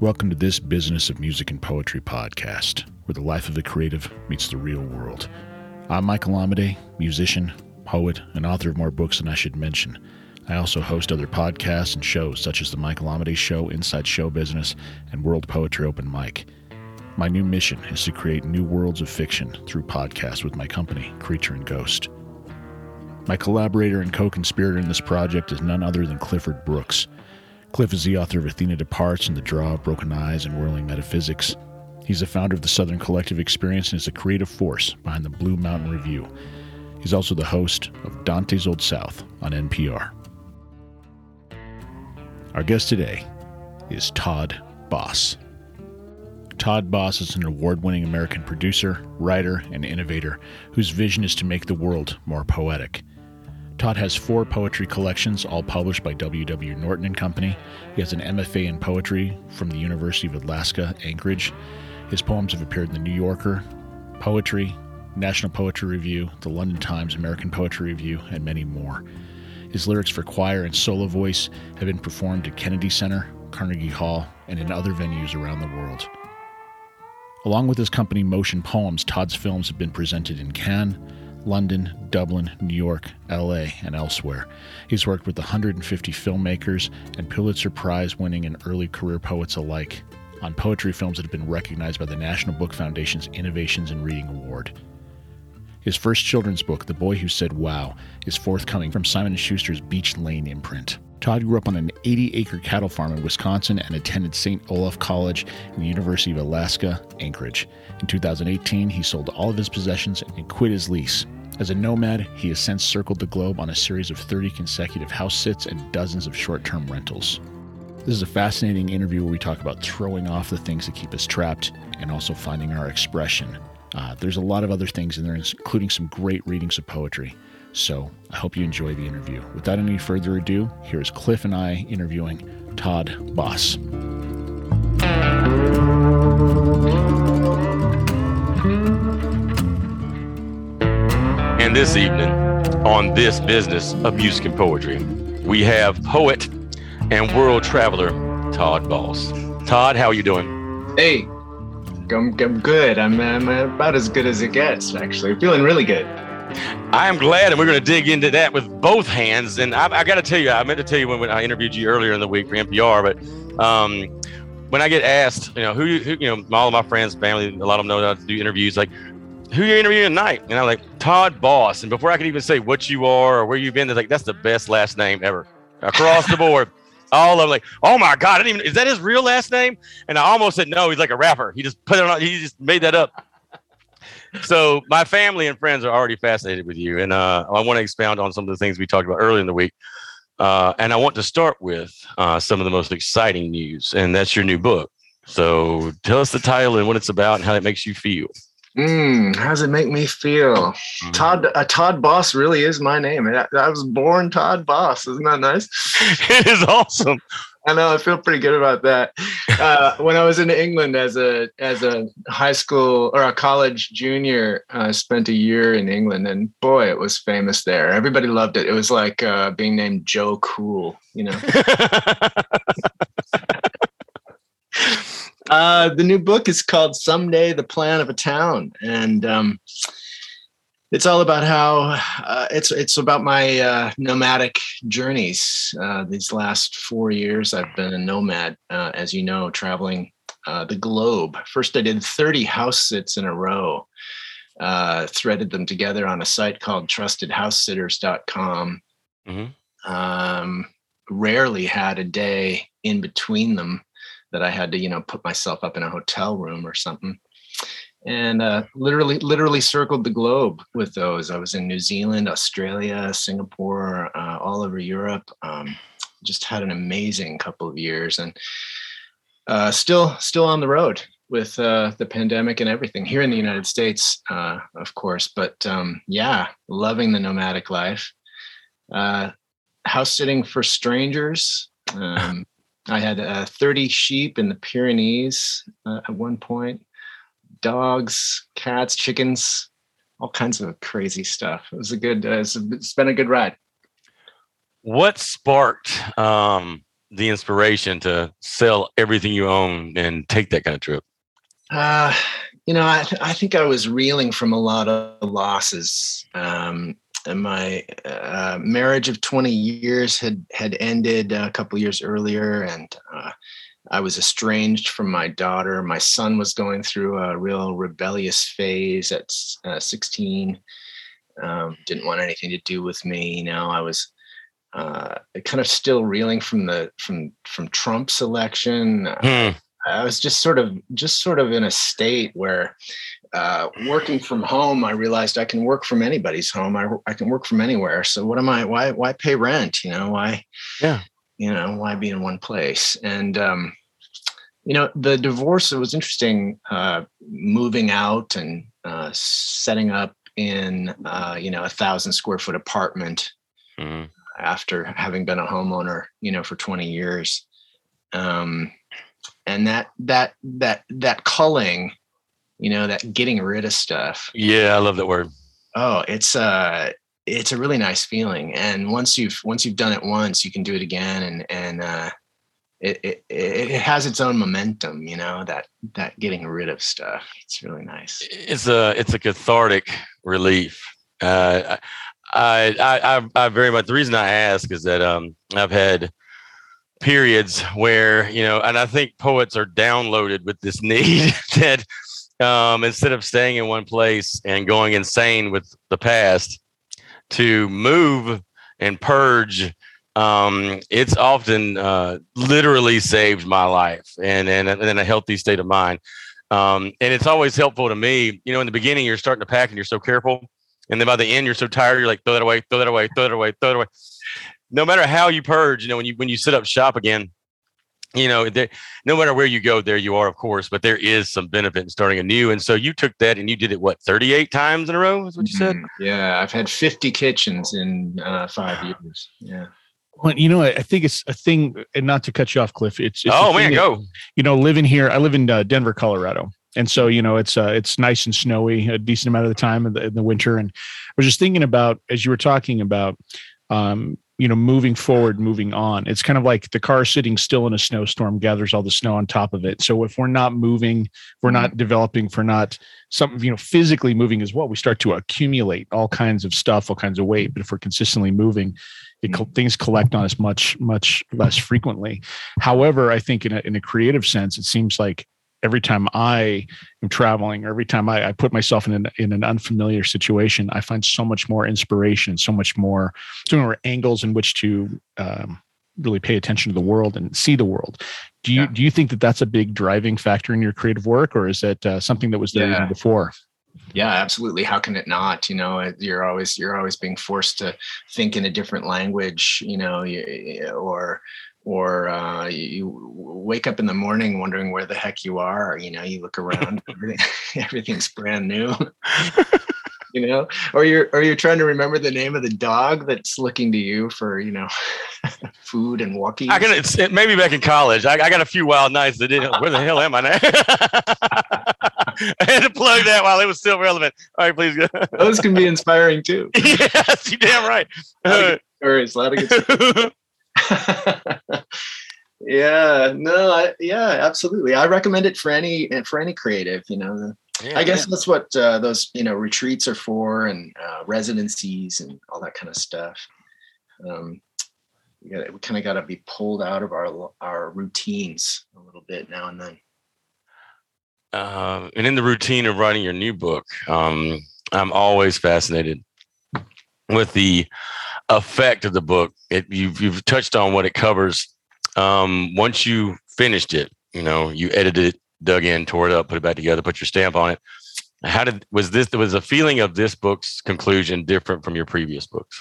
Welcome to this Business of Music and Poetry podcast, where the life of the creative meets the real world. I'm Michael Amade, musician, poet, and author of more books than I should mention. I also host other podcasts and shows such as The Michael Amade Show, Inside Show Business, and World Poetry Open Mic. My new mission is to create new worlds of fiction through podcasts with my company, Creature and Ghost. My collaborator and co-conspirator in this project is none other than Clifford Brooks. Cliff is the author of Athena Departs and The Draw, Broken Eyes, and Whirling Metaphysics. He's the founder of the Southern Collective Experience and is the creative force behind the Blue Mountain Review. He's also the host of Dante's Old South on NPR. Our guest today is Todd Boss. Todd Boss is an award-winning American producer, writer, and innovator whose vision is to make the world more poetic. Todd has 4 poetry collections, all published by W.W. Norton & Company. He has an MFA in poetry from the University of Alaska, Anchorage. His poems have appeared in The New Yorker, Poetry, National Poetry Review, The London Times American Poetry Review, and many more. His lyrics for choir and solo voice have been performed at Kennedy Center, Carnegie Hall, and in other venues around the world. Along with his company Motion Poems, Todd's films have been presented in Cannes, London, Dublin, New York, LA, and elsewhere. He's worked with 150 filmmakers and Pulitzer Prize-winning and early career poets alike on poetry films that have been recognized by the National Book Foundation's Innovations in Reading Award. His first children's book, The Boy Who Said Wow, is forthcoming from Simon & Schuster's Beach Lane imprint. Todd grew up on an 80-acre cattle farm in Wisconsin and attended St. Olaf College and the University of Alaska, Anchorage. In 2018, he sold all of his possessions and quit his lease. As a nomad, he has since circled the globe on a series of 30 consecutive house sits and dozens of short-term rentals. This is a fascinating interview where we talk about throwing off the things that keep us trapped and also finding our expression. There's a lot of other things in there, including some great readings of poetry. So I hope you enjoy the interview. Without any further ado, here's Cliff and I interviewing Todd Boss. And this evening, on this Business of Music and Poetry, we have poet and world traveler Todd Boss. Todd, how are you doing? Hey, I'm good. I'm about as good as it gets, actually. Feeling really good. I am glad, and we're going to dig into that with both hands. And I got to tell you, I meant to tell you when I interviewed you earlier in the week for NPR, but when I get asked, who all of my friends, family, a lot of them know that I do interviews, like, who are you interviewing tonight? And I'm like, Todd Boss. And before I could even say what you are or where you've been, they're like, that's the best last name ever. Across the board. All of them like, oh my God, is that his real last name? And I almost said, no, he's like a rapper. He just put it on, he just made that up. So my family and friends are already fascinated with you. And I want to expound on some of the things we talked about earlier in the week. And I want to start with some of the most exciting news, and that's your new book. So tell us the title and what it's about and how it makes you feel. How does it make me feel? Todd Boss really is my name. I was born Todd Boss. Isn't that nice? It is awesome. I know. I feel pretty good about that. When I was in England as a high school or a college junior, I spent a year in England, and boy, it was famous there. Everybody loved it. It was like being named Joe Cool, you know. The new book is called Someday, The Plan of a Town. And it's all about how it's about my nomadic journeys. These last 4 years, I've been a nomad, as you know, traveling the globe. First, I did 30 house sits in a row, threaded them together on a site called trustedhousesitters.com. Mm-hmm. Rarely had a day in between them that I had to, put myself up in a hotel room or something, and literally circled the globe with those. I was in New Zealand, Australia, Singapore, all over Europe. Just had an amazing couple of years, and still on the road with the pandemic and everything here in the United States, of course. But loving the nomadic life. House sitting for strangers. I had 30 sheep in the Pyrenees at one point, dogs, cats, chickens, all kinds of crazy stuff. It was it's been a good ride. What sparked the inspiration to sell everything you own and take that kind of trip? I think I was reeling from a lot of losses. And my marriage of 20 years had ended a couple years earlier, and I was estranged from my daughter. My son was going through a real rebellious phase at 16. Didn't want anything to do with me. I was kind of still reeling from Trump's election. I was just sort of in a state where working from home, I realized I can work from anybody's home. I can work from anywhere. So what am I? Why pay rent? Why? Yeah. Why be in one place? And the divorce. It was interesting moving out and setting up in 1,000 square foot apartment after having been a homeowner, for 20 years. And that culling, that getting rid of stuff. Yeah, I love that word. Oh, it's a really nice feeling. And once you've done it once, you can do it again. And it has its own momentum, that getting rid of stuff. It's really nice. It's a cathartic relief. I very much, the reason I ask is that I've had periods where, and I think poets are downloaded with this need that instead of staying in one place and going insane with the past, to move and purge. It's often literally saved my life and in a healthy state of mind. And it's always helpful to me, in the beginning, you're starting to pack and you're so careful. And then by the end, you're so tired, you're like, throw that away, throw that away, throw that away, throw it away. No matter how you purge, when you sit up shop again, no matter where you go, there you are, of course, but there is some benefit in starting anew. And so you took that and you did it, 38 times in a row is what you said? Yeah. I've had 50 kitchens in 5 years. Yeah. Well, I think it's a thing, and not to cut you off, Cliff. It's oh man, go. Living here, I live in Denver, Colorado. And so, it's nice and snowy a decent amount of the time in the winter. And I was just thinking about, as you were talking about, moving forward, moving on. It's kind of like the car sitting still in a snowstorm gathers all the snow on top of it. So if we're not moving, if we're not developing, if we're not something, physically moving as well, we start to accumulate all kinds of stuff, all kinds of weight. But if we're consistently moving, things collect on us much, much less frequently. However, I think in a creative sense, it seems like every time I am traveling, or every time I put myself in an unfamiliar situation, I find so much more inspiration, so many more angles in which to really pay attention to the world and see the world. Do you think that that's a big driving factor in your creative work, or is that something that was there even before? Yeah, absolutely. How can it not? You're always being forced to think in a different language, or you wake up in the morning wondering where the heck you are. You look around, everything's brand new. Or you're trying to remember the name of the dog that's looking to you for food and walking. Maybe back in college, I got a few wild nights that didn't. Where the hell am I now? I had to plug that while it was still relevant. All right, please go. Those can be inspiring too. Yes, you're damn right. A lot of good stories. Absolutely. I recommend it for any creative. I guess that's what those retreats are for, and residencies and all that kind of stuff. We kind of got to be pulled out of our routines a little bit now and then. And in the routine of writing your new book, I'm always fascinated with the effect of the book. You've touched on what it covers. Once you finished it, you edited it, dug in, tore it up, put it back together, put your stamp on it. Was the feeling of this book's conclusion different from your previous books?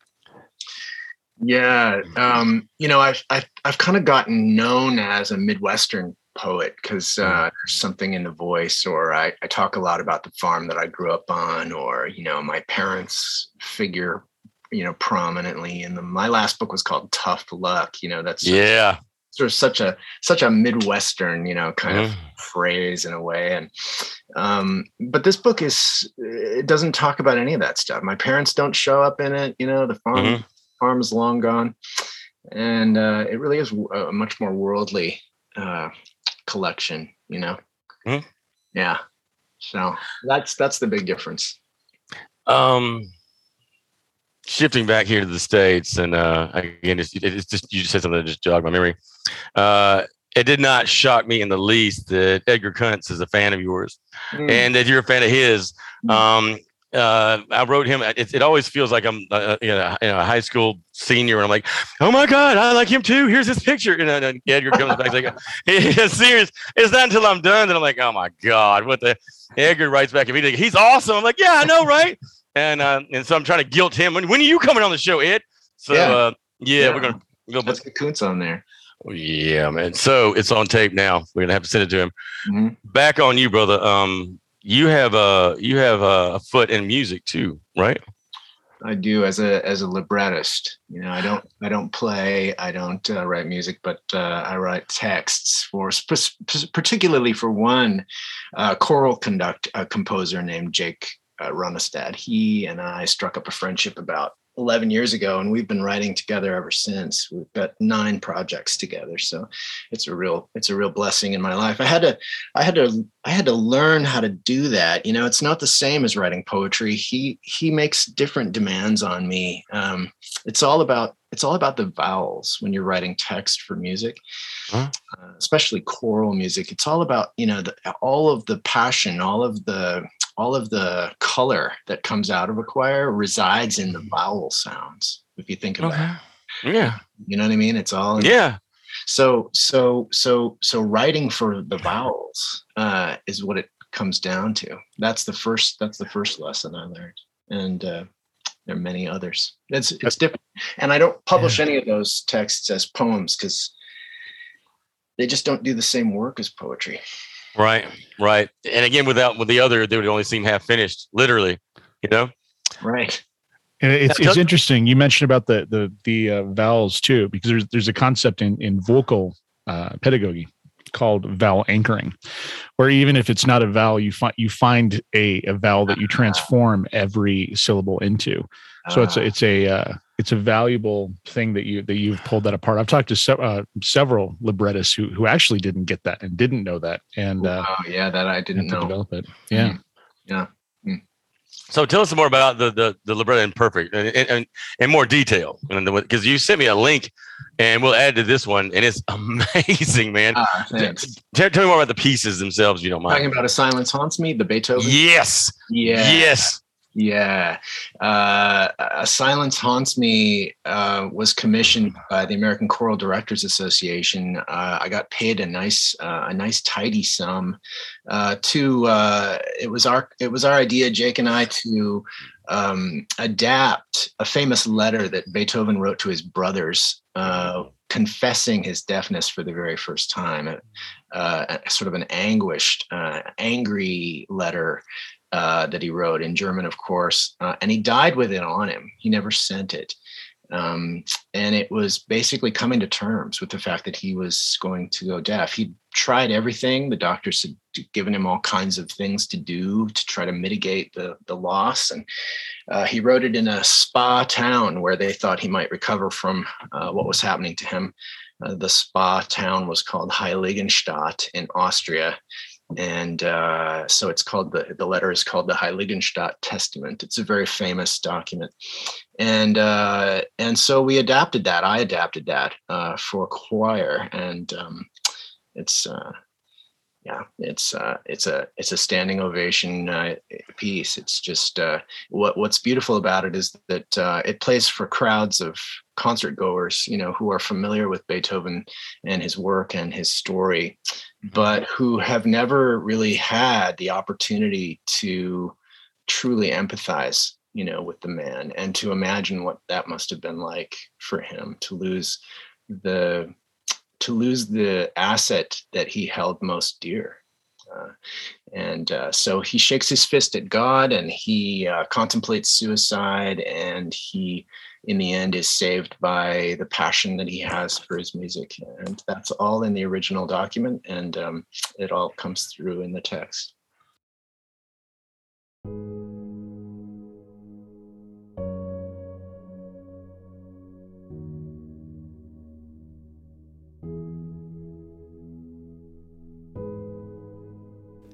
Yeah. I've kind of gotten known as a Midwestern poet because there's something in the voice, or I talk a lot about the farm that I grew up on, or my parents figure prominently in them. My last book was called Tough Luck. That's sort of such a Midwestern kind of phrase in a way. And but this book it doesn't talk about any of that stuff. My parents don't show up in it. The farm is long gone. and it really is a much more worldly collection, you know. Mhm. Yeah, so that's the big difference. Shifting back here to the States, and again, it's just you just said something that just jogged my memory. It did not shock me in the least that Edgar Kuntz is a fan of yours, and that you're a fan of his. I wrote him. It always feels like I'm a high school senior, and I'm like, oh my god, I like him too. Here's his picture, and Edgar comes back like, it's serious. It's not until I'm done that I'm like, oh my god, what the. Edgar writes back immediately. He's awesome. I'm like, yeah, I know, right? And so I'm trying to guilt him. When are you coming on the show, Ed? So we're gonna go. Let's get Kuntz on there. Yeah, man. So it's on tape now. We're gonna have to send it to him. Mm-hmm. Back on you, brother. You have a foot in music too, right? I do as a librettist. You know, I don't play, I don't write music, but I write texts for particularly for one choral composer named Jake Runestad. He and I struck up a friendship about 11 years ago, and we've been writing together ever since. We've got 9 projects together, so it's a real blessing in my life. I had to learn how to do that. You know, it's not the same as writing poetry. He makes different demands on me. It's all about the vowels when you're writing text for music, especially choral music. It's all about, you know, all of the passion, all of the color that comes out of a choir resides in the vowel sounds. If you think about it, yeah, you know what I mean. It's all So writing for the vowels is what it comes down to. That's the first lesson I learned, and there are many others. It's different, and I don't publish any of those texts as poems because they just don't do the same work as poetry. Right. And again, with the other, they would only seem half finished, literally, you know? Right. And it's interesting. You mentioned about the vowels too, because there's a concept in vocal pedagogy called vowel anchoring, where even if it's not a vowel, you find a vowel that you transform every syllable into. So it's a valuable thing that you've pulled that apart. I've talked to several librettists who actually didn't get that and didn't know that, and that I didn't know. Develop it. Yeah. So tell us some more about the libretto imperfect and in more detail, because you sent me a link, and we'll add to this one, and it's amazing, man. Thanks. Tell me more about the pieces themselves, if you don't mind. Talking about A Silence Haunts Me, the Beethoven. Yes. Yeah. A Silence Haunts Me was commissioned by the American Choral Directors Association. I got paid a nice tidy sum it was our idea, Jake and I, to adapt a famous letter that Beethoven wrote to his brothers, confessing his deafness for the very first time. Sort of an anguished, angry letter that he wrote in German, of course, and he died with it on him. He never sent it. And it was basically coming to terms with the fact that he was going to go deaf. He tried everything. The doctors had given him all kinds of things to do to try to mitigate the loss. And he wrote it in a spa town where they thought he might recover from what was happening to him. The spa town was called Heiligenstadt in Austria. And so it's called the letter is called the Heiligenstadt Testament. It's a very famous document, and so we adapted that. I adapted that for choir, and it's a standing ovation piece. It's just what's beautiful about it is that it plays for crowds of concert goers, you know, who are familiar with Beethoven and his work and his story, but who have never really had the opportunity to truly empathize, you know, with the man and to imagine what that must have been like for him to lose the asset that he held most dear. So he shakes his fist at God, and he contemplates suicide, and he, in the end, is saved by the passion that he has for his music. And that's all in the original document, and it all comes through in the text.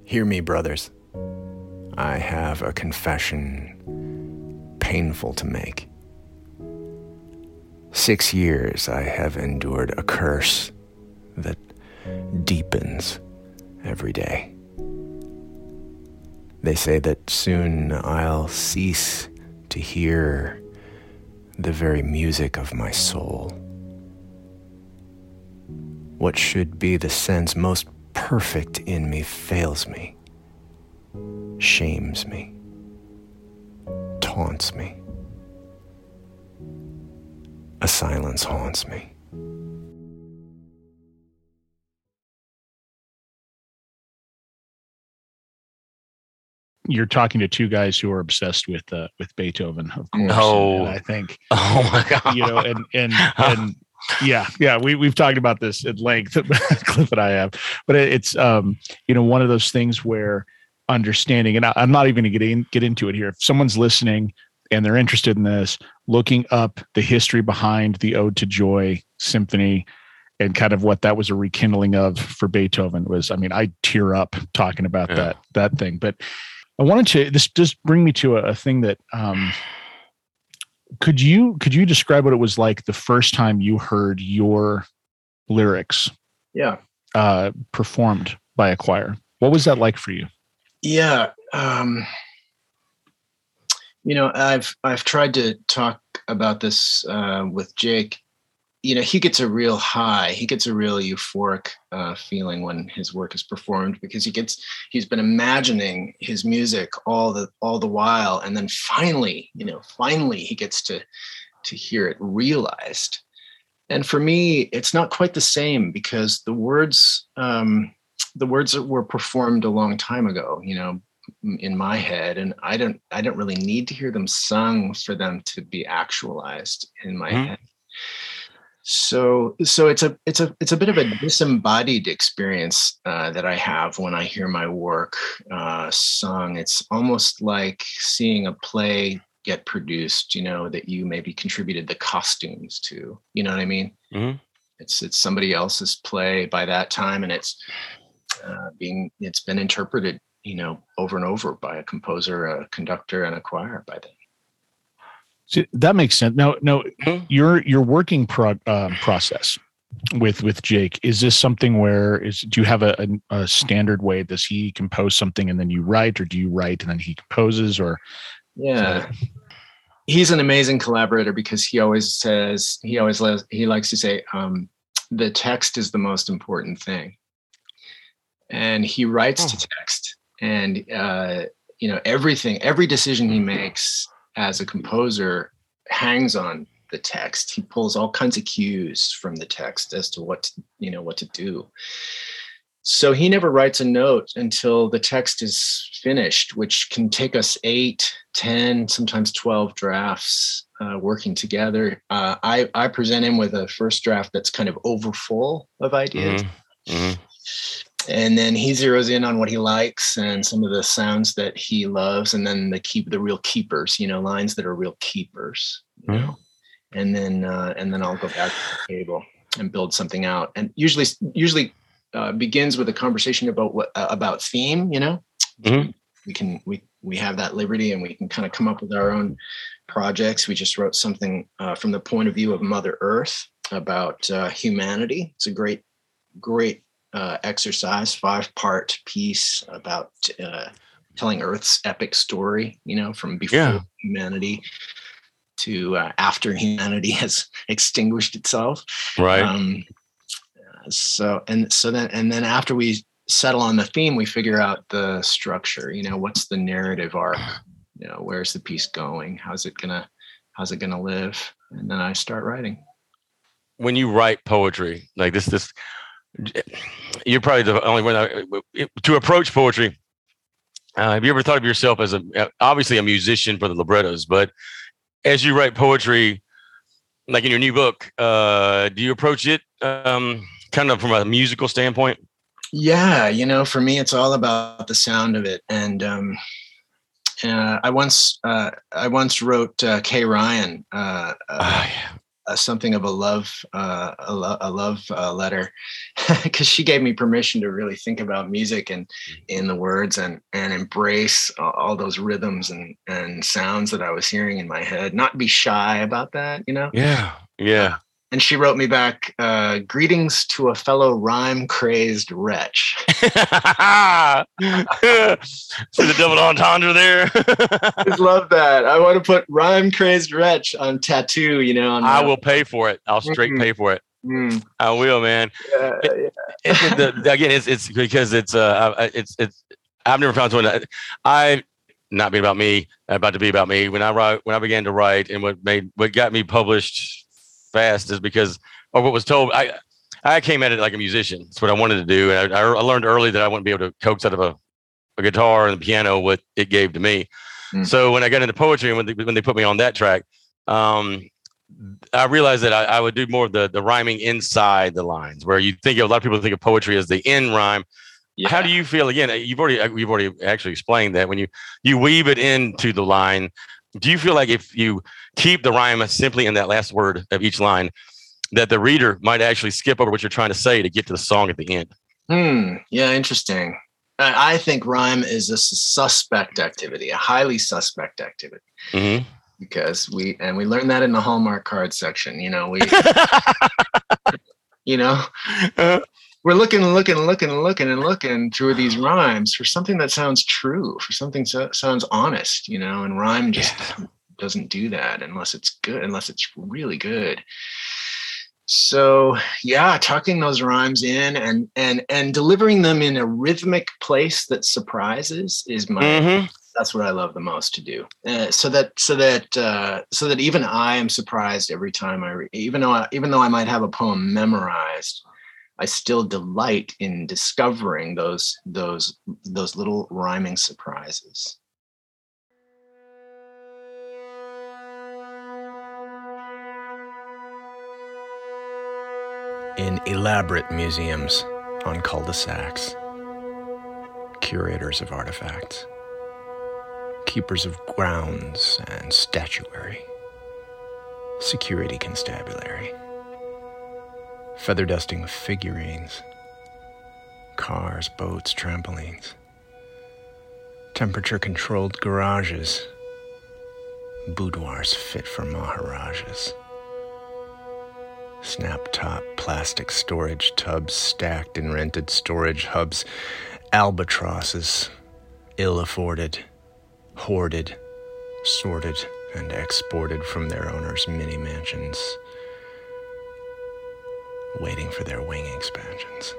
Hear me, brothers. I have a confession painful to make. 6 years I have endured a curse that deepens every day. They say that soon I'll cease to hear the very music of my soul. What should be the sense most perfect in me fails me, shames me, taunts me. A silence haunts me. You're talking to two guys who are obsessed with Beethoven, of course. No, and I think. Oh my God! And yeah, we've talked about this at length, Cliff and I have. But it's one of those things where understanding, and I'm not even going to get into it here. If someone's listening and they're interested in this, looking up the history behind the Ode to Joy Symphony and kind of what that was a rekindling of for Beethoven was, I tear up talking about that thing. But I wanted to, this just bring me to a thing that, could you describe what it was like the first time you heard your lyrics performed by a choir? What was that like for you? Yeah. I've tried to talk about this with Jake. He gets a real high. He gets a real euphoric feeling when his work is performed, because he's been imagining his music all the while, and then finally he gets to hear it realized. And for me, it's not quite the same, because the words that were performed a long time ago, in my head, and I don't really need to hear them sung for them to be actualized in my head. So it's a bit of a disembodied experience that I have when I hear my work sung. It's almost like seeing a play get produced, that you maybe contributed the costumes to. You know what I mean? Mm-hmm. It's somebody else's play by that time, and it's been interpreted, over and over by a composer, a conductor, and a choir by then. See, that makes sense. Now, your working process with Jake, is this something where do you have a standard way? Does he compose something and then you write, or do you write and then he composes? Or he's an amazing collaborator, because he likes to say the text is the most important thing, and he writes to text, and every decision he makes as a composer hangs on the text. He pulls all kinds of cues from the text as to what to do. So he never writes a note until the text is finished, which can take us 8, 10, sometimes 12 drafts working together. I present him with a first draft that's kind of overfull of ideas. Mm-hmm. And then he zeroes in on what he likes and some of the sounds that he loves, and then the real keepers, lines that are real keepers, and then I'll go back to the table and build something out. And usually begins with a conversation about theme. Mm-hmm. We have that liberty, and we can kind of come up with our own projects. We just wrote something from the point of view of Mother Earth about humanity. It's a great exercise, 5-part piece about telling Earth's epic story, from before humanity to after humanity has extinguished itself. Right. So then after we settle on the theme, we figure out the structure. What's the narrative arc? Where's the piece going? How's it gonna live? And then I start writing. When you write poetry like this. You're probably the only one to approach poetry. Have you ever thought of yourself as obviously a musician for the librettos, but as you write poetry, like in your new book, do you approach it kind of from a musical standpoint? Yeah, for me, it's all about the sound of it. And I once wrote Kay Ryan something of a love letter, because she gave me permission to really think about music and in the words and embrace all those rhythms and sounds that I was hearing in my head. Not be shy about that, you know? Yeah. And she wrote me back, greetings to a fellow rhyme-crazed wretch. See the double entendre there? I just love that. I want to put rhyme-crazed wretch on tattoo, you know. I will pay for it. I'll straight pay for it. I will, man. Again, it's because it's I've never found someone that not being about me, about to be about me. When I began to write, and what got me published fast is because of what was told. I came at it like a musician. It's what I wanted to do. And I learned early that I wouldn't be able to coax out of a guitar and the piano what it gave to me. So when I got into poetry and when they put me on that track, I realized that I would do more of the rhyming inside the lines, where you think a lot of people think of poetry as the end rhyme. Yeah. How do you feel? Again, you've already actually explained that when you weave it into the line. Do you feel like if you keep the rhyme simply in that last word of each line, that the reader might actually skip over what you're trying to say to get to the song at the end? Yeah, interesting. I think rhyme is a suspect activity, a highly suspect activity, because we learned that in the Hallmark card section. You know, we're looking through these rhymes for something that sounds true, for something that sounds honest, you know, and rhyme just doesn't do that unless it's good, unless it's really good. So yeah, tucking those rhymes in and delivering them in a rhythmic place that surprises is that's what I love the most to do. So that even I am surprised every time I read, even though I might have a poem memorized, I still delight in discovering those little rhyming surprises. In elaborate museums on cul-de-sacs, curators of artifacts, keepers of grounds and statuary, security constabulary, feather dusting figurines, cars, boats, trampolines, temperature-controlled garages, boudoirs fit for maharajas, snap-top plastic storage tubs stacked in rented storage hubs, albatrosses, ill-afforded, hoarded, sorted, and exported from their owners' mini-mansions, waiting for their wing expansions.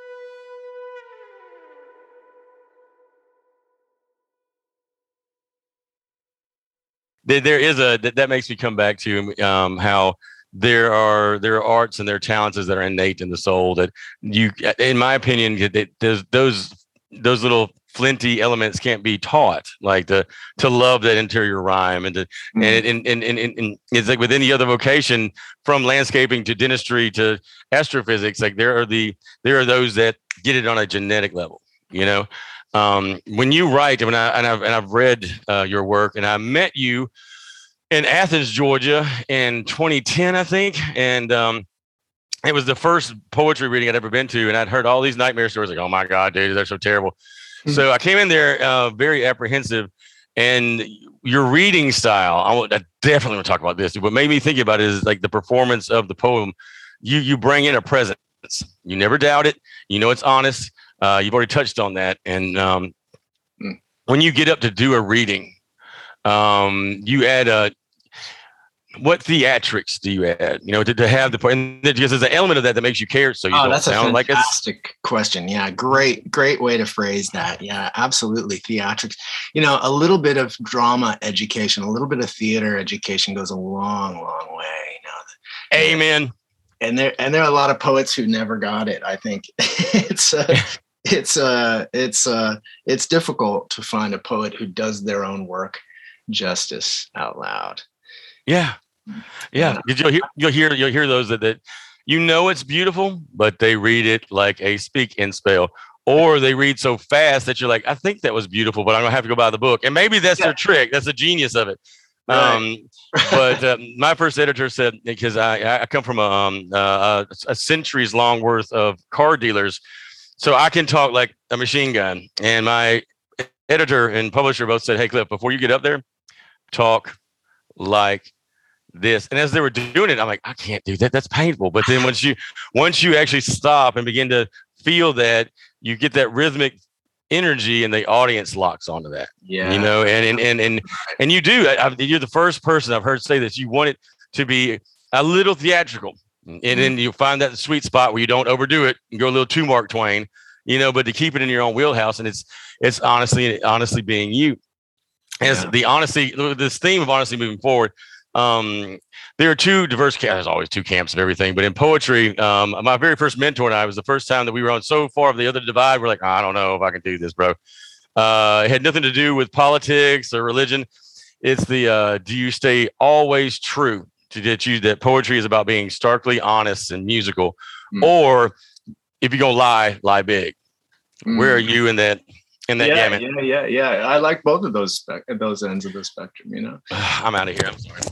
There is that makes me come back to how there are arts and there are talents that are innate in the soul that you, in my opinion, those little flinty elements can't be taught, like to love that interior rhyme and it's like with any other vocation, from landscaping to dentistry to astrophysics, like there are those that get it on a genetic level, you know. When you write, and I've read your work, and I met you in Athens, Georgia in 2010, I think. And it was the first poetry reading I'd ever been to. And I'd heard all these nightmare stories, like, oh my God, dude, they're so terrible. So I came in there very apprehensive, and your reading style, I definitely want to talk about this. What made me think about it is like the performance of the poem. You bring in a presence. You never doubt it. You know, it's honest. You've already touched on that. And when you get up to do a reading, you add what theatrics do you add? You know, to have the point, and because there's an element of that makes you care, so you don't sound like it's. That's a fantastic question. Yeah, great way to phrase that. Yeah, absolutely, theatrics. You know, a little bit of drama education, a little bit of theater education goes a long, long way. You know, amen. And there are a lot of poets who never got it. I think it's difficult to find a poet who does their own work justice out loud. Yeah. You'll hear those that you know it's beautiful, but they read it like a speak and spell, or they read so fast that you're like, I think that was beautiful, but I'm gonna have to go buy the book. And maybe that's their trick. That's the genius of it. Right. But my first editor said, because I come from a centuries long worth of car dealers, so I can talk like a machine gun. And my editor and publisher both said, "Hey, Cliff, before you get up there, talk like this." And as they were doing it, I'm like, I can't do that. That's painful. But then once you actually stop and begin to feel that, you get that rhythmic energy, and the audience locks onto that. Yeah. You know, and you do. You're the first person I've heard say this. You want it to be a little theatrical, and then you find that sweet spot where you don't overdo it and go a little too Mark Twain. You know, but to keep it in your own wheelhouse, and it's honestly being you. As the honesty, this theme of honesty moving forward. There are two diverse camps. There's always two camps of everything, but in poetry, my very first mentor and I, was the first time that we were on so far of the other divide. We're like, I don't know if I can do this, bro. It had nothing to do with politics or religion. It's the do you stay always true to that poetry is about being starkly honest and musical, or if you're gonna lie big. Where are you in that gamut? Yeah. I like both of those ends of the spectrum, you know. I'm out of here. I'm sorry.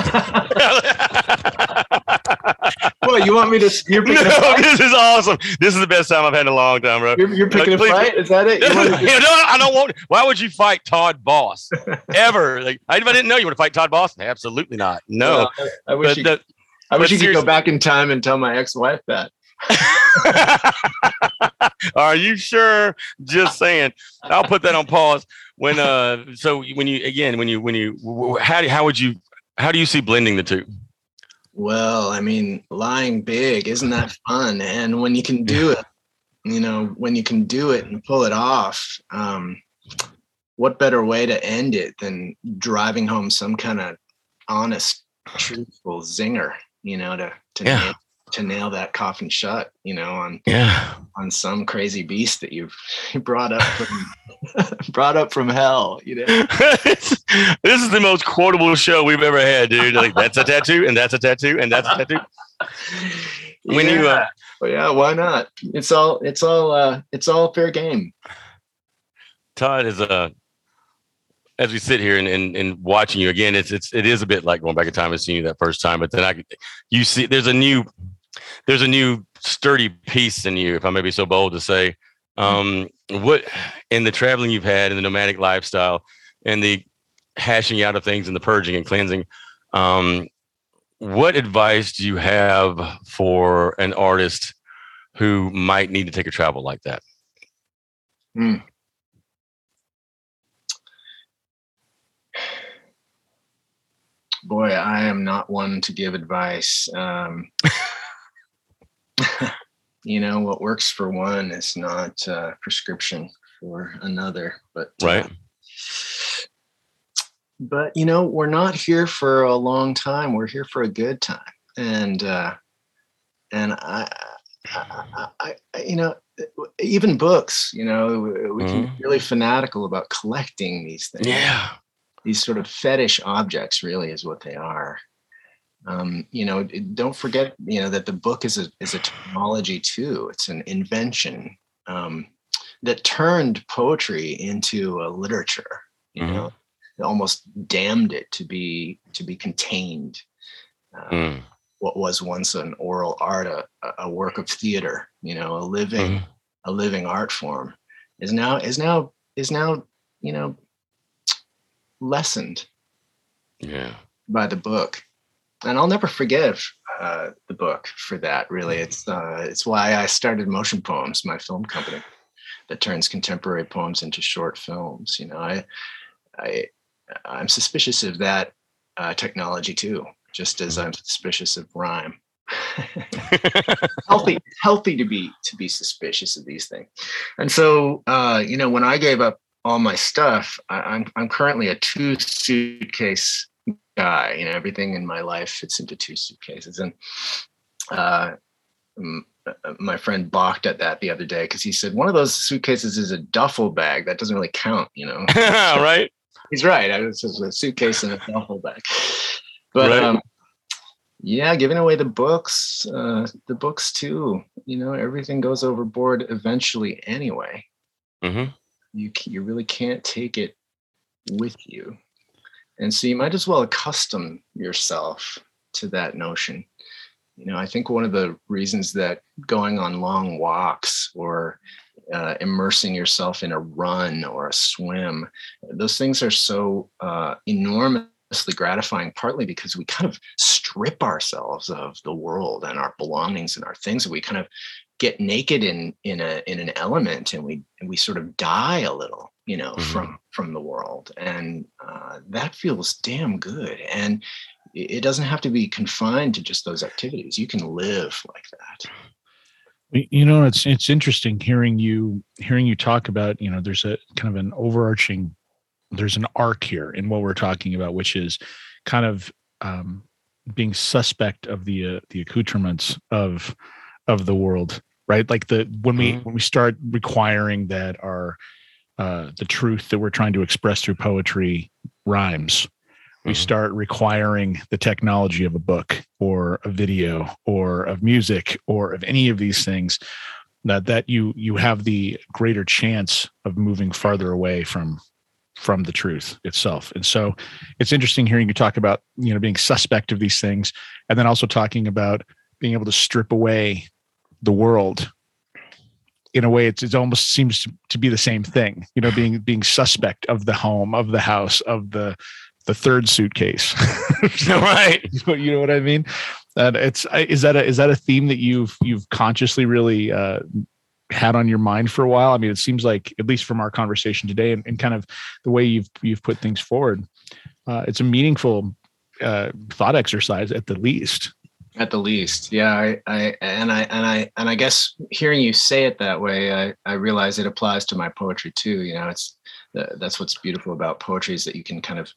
Well, you want me to? You're picking a fight? This is awesome. This is the best time I've had in a long time, bro. You're picking a fight? Is that it? No, I don't want. Why would you fight Todd Boss ever? Like, I didn't know you want to fight Todd Boss. Absolutely not. No. I wish you could go back in time and tell my ex-wife that. Are you sure? Just saying. I'll put that on pause. How do you see blending the two? Well, I mean, lying big, isn't that fun? And when you can do it, and pull it off, what better way to end it than driving home some kind of honest, truthful zinger, you know, to nail that coffin shut, you know, on some crazy beast that you've brought up from hell, you know. This is the most quotable show we've ever had, dude. Like, that's a tattoo, and that's a tattoo, and that's a tattoo. Why not? It's all fair game. Todd is as we sit here and watching you again, it is a bit like going back in time and seeing you that first time, but then you see there's a new sturdy piece in you, if I may be so bold to say. What in the traveling you've had, in the nomadic lifestyle, and the hashing out of things and the purging and cleansing, what advice do you have for an artist who might need to take a travel like that? Boy, I am not one to give advice. You know, what works for one is not prescription for another. But right. But you know, we're not here for a long time. We're here for a good time. And I you know, even books, you know, we can be really fanatical about collecting these things. Yeah. These sort of fetish objects really is what they are. You know, don't forget, you know, that the book is a technology too. It's an invention that turned poetry into a literature. You know, it almost damned it to be contained. What was once an oral art, a work of theater, you know, a living art form, is now you know, lessened by the book. And I'll never forgive the book for that, really. It's why I started Motion Poems, my film company that turns contemporary poems into short films. You know, I'm suspicious of that technology too, just as I'm suspicious of rhyme. healthy to be suspicious of these things. And so, you know, when I gave up all my stuff, I'm currently a 2 suitcase guy. You know, everything in my life fits into 2 suitcases. And my friend balked at that the other day because he said one of those suitcases is a duffel bag. That doesn't really count, you know. Right. He's right. It's just a suitcase and a duffel bag. But yeah, giving away the books too. You know, everything goes overboard eventually anyway. You really can't take it with you. And so you might as well accustom yourself to that notion. I think one of the reasons that going on long walks or immersing yourself in a run or a swim, those things are so enormously gratifying, partly because we kind of strip ourselves of the world and our belongings and our things. We kind of get naked in an element, and we sort of die a little, from the world, and that feels damn good. And it doesn't have to be confined to just those activities. You can live like that. It's interesting hearing you talk about, there's a kind of an overarching, there's an arc here in what we're talking about, which is kind of being suspect of the accoutrements of the world, right? Like when we start requiring that our the truth that we're trying to express through poetry rhymes, we start requiring the technology of a book or a video or of music or of any of these things, that you have the greater chance of moving farther away from the truth itself. And so it's interesting hearing you talk about, being suspect of these things, and then also talking about being able to strip away the world. In a way, it almost seems to be the same thing, being suspect of the home, of the house, of the third suitcase. Right. You know what I mean? Is that a theme that you've consciously really had on your mind for a while? I mean, it seems like, at least from our conversation today and kind of the way you've put things forward, it's a meaningful thought exercise at the least. At the least, yeah. I guess hearing you say it that way, I realize it applies to my poetry too. That's what's beautiful about poetry, is that you can kind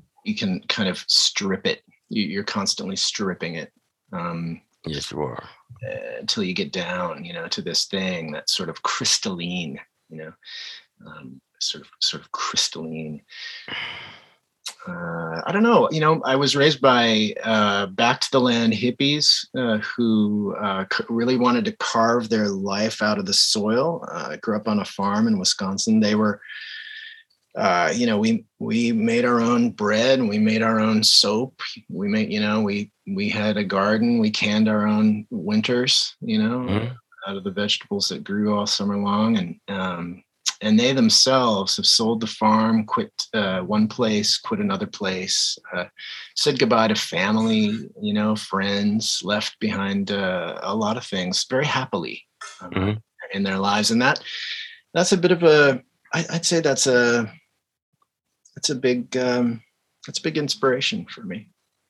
of strip it. You're constantly stripping it. Yes, you are. Until you get down, to this thing that's sort of crystalline, sort of crystalline. I don't know. I was raised by back to the land hippies who really wanted to carve their life out of the soil. I grew up on a farm in Wisconsin. They were, we made our own bread and we made our own soap. We made, we had a garden. We canned our own winters, out of the vegetables that grew all summer long. And they themselves have sold the farm, quit one place, quit another place, said goodbye to family, friends, left behind a lot of things very happily in their lives. And that's a bit of I'd say that's a big inspiration for me.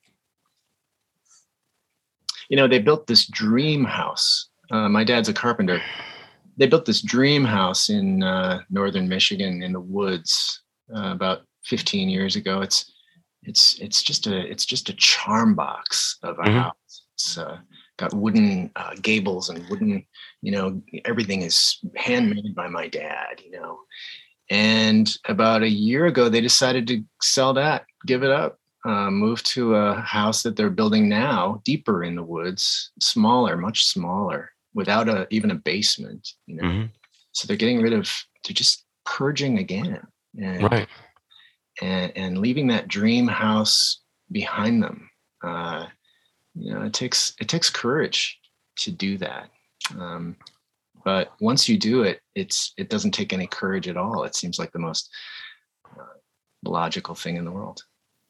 They built this dream house. My dad's a carpenter. They built this dream house in northern Michigan in the woods about 15 years ago. It's just a charm box of a house. It's got wooden gables and wooden, everything is handmade by my dad, And about a year ago, they decided to sell that, give it up, move to a house that they're building now, deeper in the woods, smaller, much smaller, without even a basement, So they're they're just purging again, and leaving that dream house behind them. It takes courage to do that. But once you do it, it doesn't take any courage at all. It seems like the most logical thing in the world.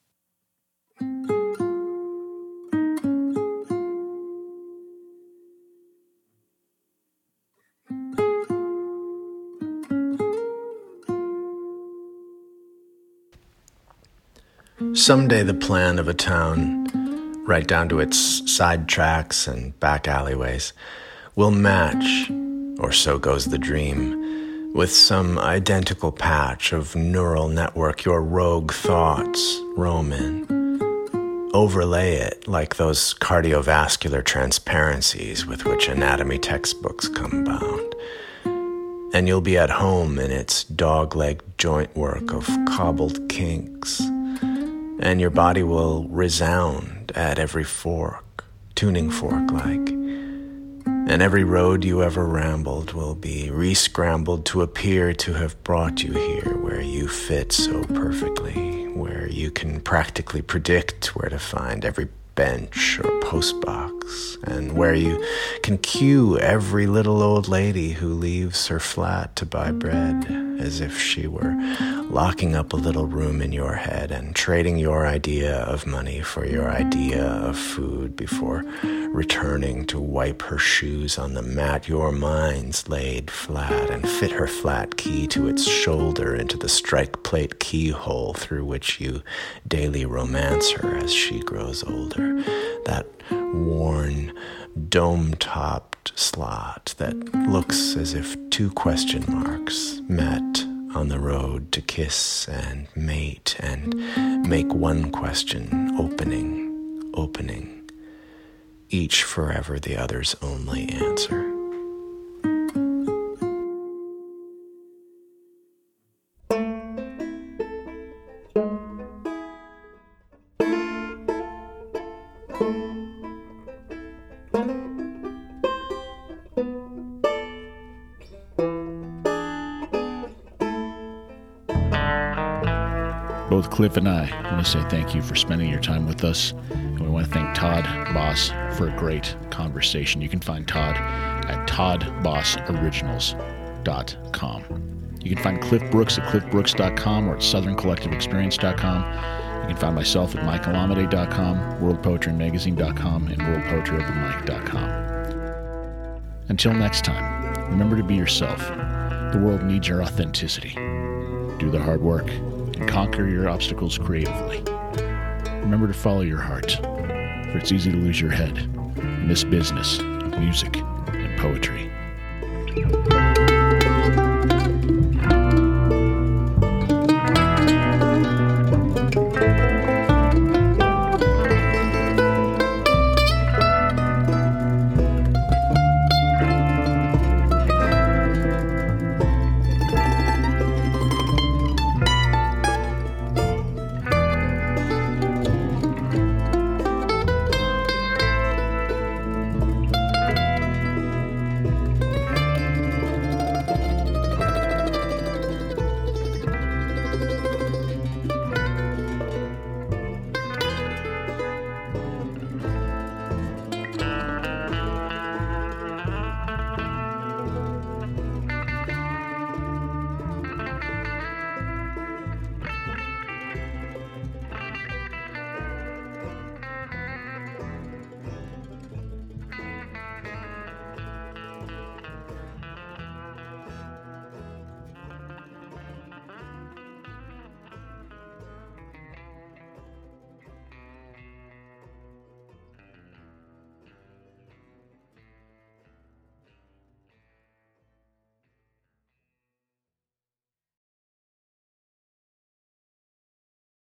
Someday the plan of a town, right down to its side tracks and back alleyways, will match, or so goes the dream, with some identical patch of neural network your rogue thoughts roam in. Overlay it like those cardiovascular transparencies with which anatomy textbooks come bound. And you'll be at home in its dog-leg joint work of cobbled kinks. And your body will resound at every fork, tuning fork-like. And every road you ever rambled will be re-scrambled to appear to have brought you here where you fit so perfectly. where you can practically predict where to find every bench or postbox, and where you can cue every little old lady who leaves her flat to buy bread, as if she were locking up a little room in your head and trading your idea of money for your idea of food before returning to wipe her shoes on the mat your mind's laid flat and fit her flat key to its shoulder into the strike plate keyhole through which you daily romance her as she grows older. That worn, dome-topped slot that looks as if two question marks met on the road to kiss and mate and make one question opening, each forever the other's only answer. Both Cliff and I want to say thank you for spending your time with us. And we want to thank Todd Boss for a great conversation. You can find Todd at toddbossoriginals.com. You can find Cliff Brooks at cliffbrooks.com or at southerncollectiveexperience.com. You can find myself at michaelamade.com, worldpoetrymagazine.com, and worldpoetryopenmic.com. Until next time, remember to be yourself. The world needs your authenticity. Do the hard work and conquer your obstacles creatively. Remember to follow your heart, for it's easy to lose your head in this business of music and poetry.